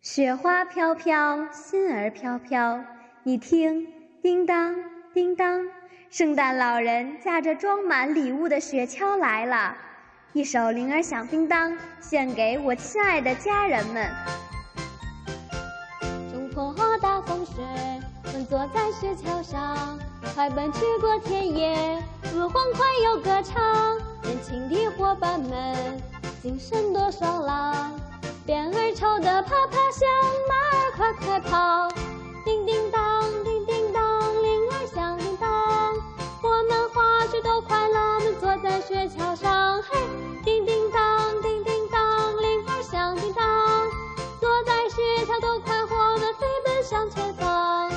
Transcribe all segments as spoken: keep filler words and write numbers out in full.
雪花飘飘，心儿飘飘，你听，叮当叮当，圣诞老人驾着装满礼物的雪橇来了。一首铃儿响叮当，献给我亲爱的家人们。 中坡大风雪，们坐在雪橇上，快奔去过田野，鹅欢快又歌唱。年轻的伙伴们，精神多爽朗，鞭儿抽得啪啪响，马儿快快跑。叮叮当，叮叮当，铃儿响叮当，我们滑雪都快乐，们坐在雪橇上。嘿，叮叮当，叮叮当，铃儿响叮当，坐在雪橇都快活，我们飞奔向前方。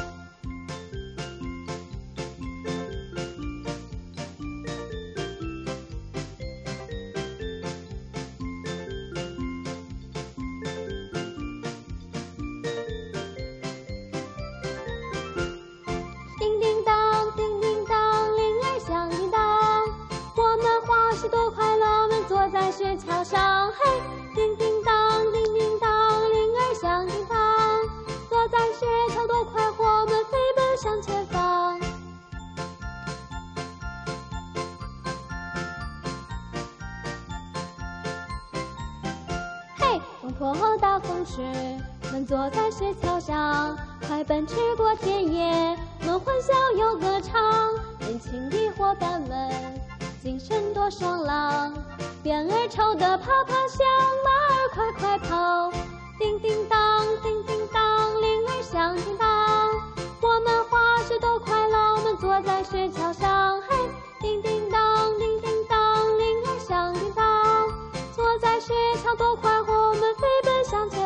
叮叮当，叮叮当，铃儿响叮当，我们滑雪多快乐，我们坐在雪橇上。嘿，叮叮当，叮叮当，铃儿响叮当，坐在雪橇多快活，我们飞奔向前方。嘿，中坡大风雪，们坐在雪橇上，快奔去过田野，们欢笑又歌唱。年轻的伙伴们，精神多爽朗，鞭儿抽得啪啪响，马儿快快跑。叮叮当，叮叮当，铃儿响叮当，我们滑雪都快乐，我们坐在雪橇上。嘿，叮叮当，叮叮当，铃儿响叮当，坐在雪橇多快活，我们飞奔向前